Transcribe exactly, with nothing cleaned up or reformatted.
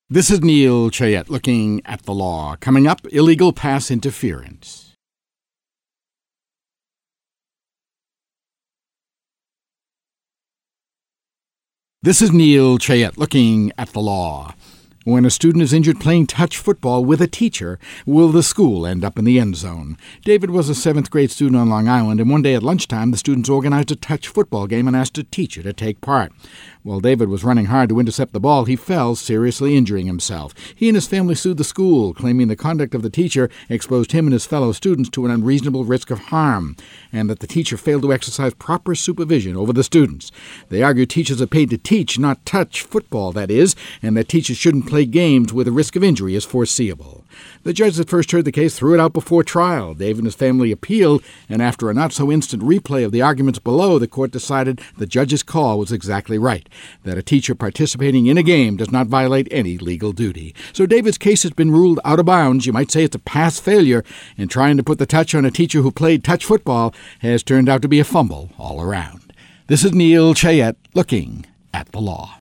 This is Neil Chayette looking at the law. Coming up, illegal pass interference. This is Neil Chayette looking at the law. When a student is injured playing touch football with a teacher, will the school end up in the end zone? David was a seventh grade student on Long Island, and one day at lunchtime the students organized a touch football game and asked a teacher to take part. While David was running hard to intercept the ball, he fell, seriously injuring himself. He and his family sued the school, claiming the conduct of the teacher exposed him and his fellow students to an unreasonable risk of harm, and that the teacher failed to exercise proper supervision over the students. They argued teachers are paid to teach, not touch football, that is, and that teachers shouldn't play games where the risk of injury is foreseeable. The judge that first heard the case threw it out before trial. David and his family appealed, and after a not-so-instant replay of the arguments below, the court decided the judge's call was exactly right, that a teacher participating in a game does not violate any legal duty. So David's case has been ruled out of bounds. You might say it's a pass failure, and trying to put the touch on a teacher who played touch football has turned out to be a fumble all around. This is Neil Chayette looking at the law.